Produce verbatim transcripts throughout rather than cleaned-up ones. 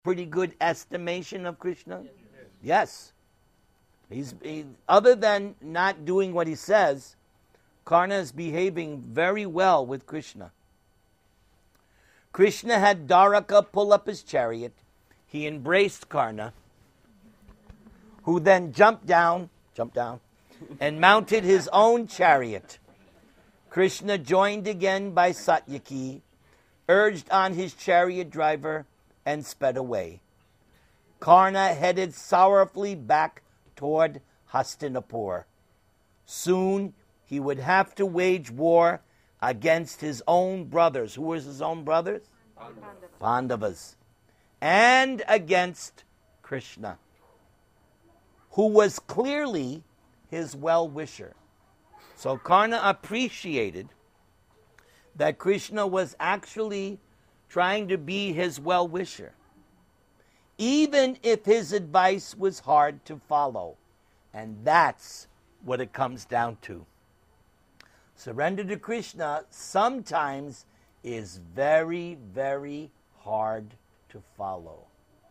pretty good estimation of Krishna? Yes. He's he, other than not doing what he says, Karna is behaving very well with Krishna. Krishna had Dwaraka pull up his chariot. He embraced Karna, who then jumped down, jumped down, and mounted his own chariot. Krishna, joined again by Satyaki, urged on his chariot driver and sped away. Karna headed sorrowfully back toward Hastinapur. Soon he would have to wage war against his own brothers. Who were his own brothers? Pandavas. Pandavas. And against Krishna, who was clearly his well-wisher. So Karna appreciated that Krishna was actually trying to be his well-wisher, even if his advice was hard to follow. And that's what it comes down to. Surrender to Krishna sometimes is very, very hard to follow.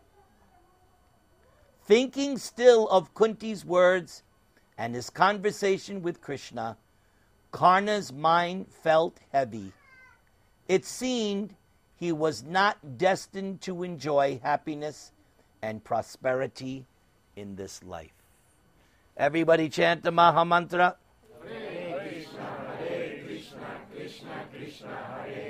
Thinking still of Kunti's words and his conversation with Krishna, Karna's mind felt heavy. It seemed he was not destined to enjoy happiness and prosperity in this life. Everybody chant the Maha Mantra. Hare Krishna, Hare Krishna, Krishna Krishna, Hare